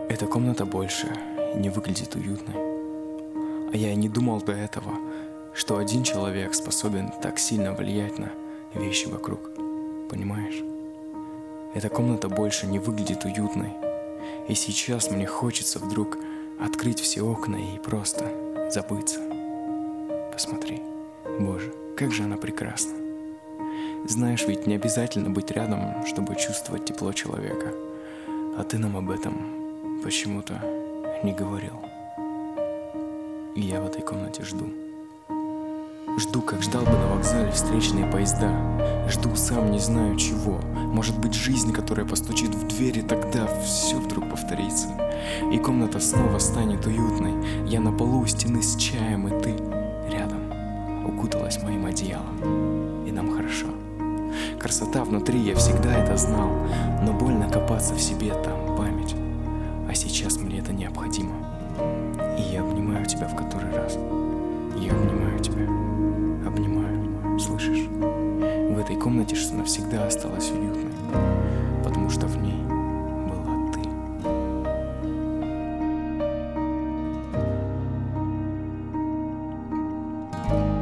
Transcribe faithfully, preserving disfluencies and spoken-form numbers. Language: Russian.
Эта комната больше не выглядит уютной. А я и не думал до этого, что один человек способен так сильно влиять на вещи вокруг. Понимаешь? Эта комната больше не выглядит уютной. И сейчас мне хочется вдруг открыть все окна и просто забыться. Посмотри, Боже, как же она прекрасна. Знаешь, ведь не обязательно быть рядом, чтобы чувствовать тепло человека. А ты нам об этом почему-то не говорил. И я в этой комнате жду. Жду, как ждал бы на вокзале встречные поезда. Жду сам не знаю чего. Может быть, жизнь, которая постучит в дверь, и тогда все вдруг повторится. И комната снова станет уютной. Я на полу у стены с чаем, и ты рядом укуталась моим одеялом. И нам хорошо. Красота внутри, я всегда это знал. Но больно копаться в себе, там память. А сейчас мне это необходимо. И я обнимаю тебя в который раз. Я обнимаю тебя. Обнимаю, слышишь? В этой комнате что навсегда осталась уютной, потому что в ней была ты.